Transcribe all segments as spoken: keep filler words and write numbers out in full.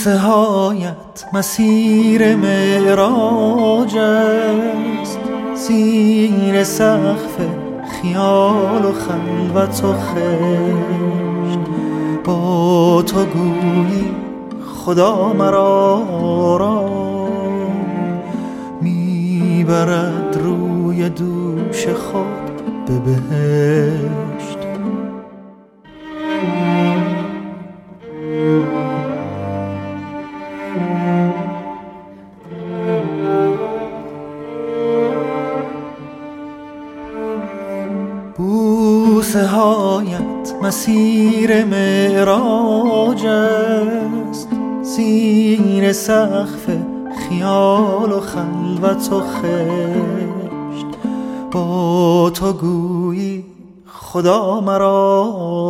بوسه هایت مسیر معراج است، زیر سقف خیال و خلوت و خشت. با تو گویی خدا مرا آرام میبرد روی دوش خود به بهشت. بوسه هایت مسیر معراج است، زیر سقف خیال و خلوت و خشت. با تو گویی خدا مرا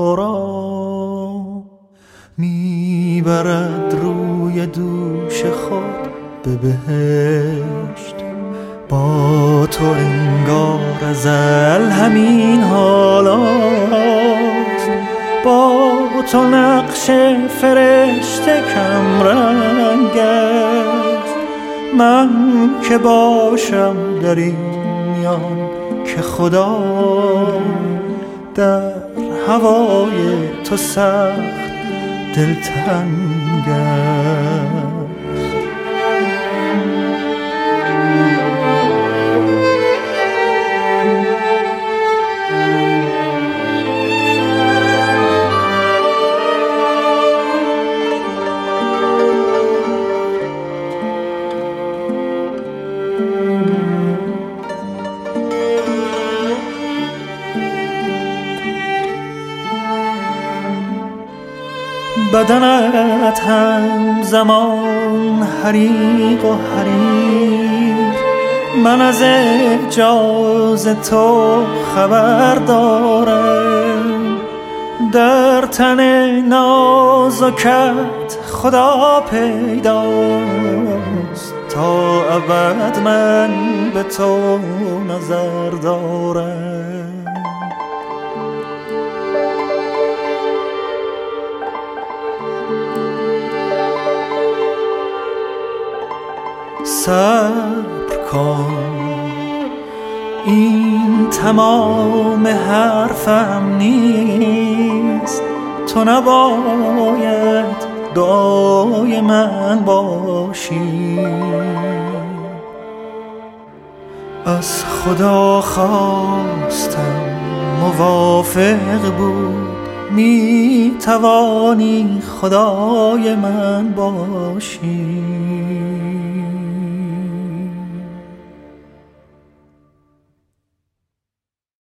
آرام میبرد روی دوش خود به بهشت. با تو انگار ازل همین حالاست، با تو نقش فرشته کم رنگ است. من که باشم در این میان که خدا در هوای تو سخت دلتنگ است. بدنت هم زمان حریق و حریر، من از اعجاز تو خبر دارم. در تن نازکت خدا پیداست، تا ابد من به تو نظر دارم. صبر کن، این تمام حرفم نیست. تو نباید دعای من باشی، از خدا خواستم موافق بود. می توانی خدای من باشی.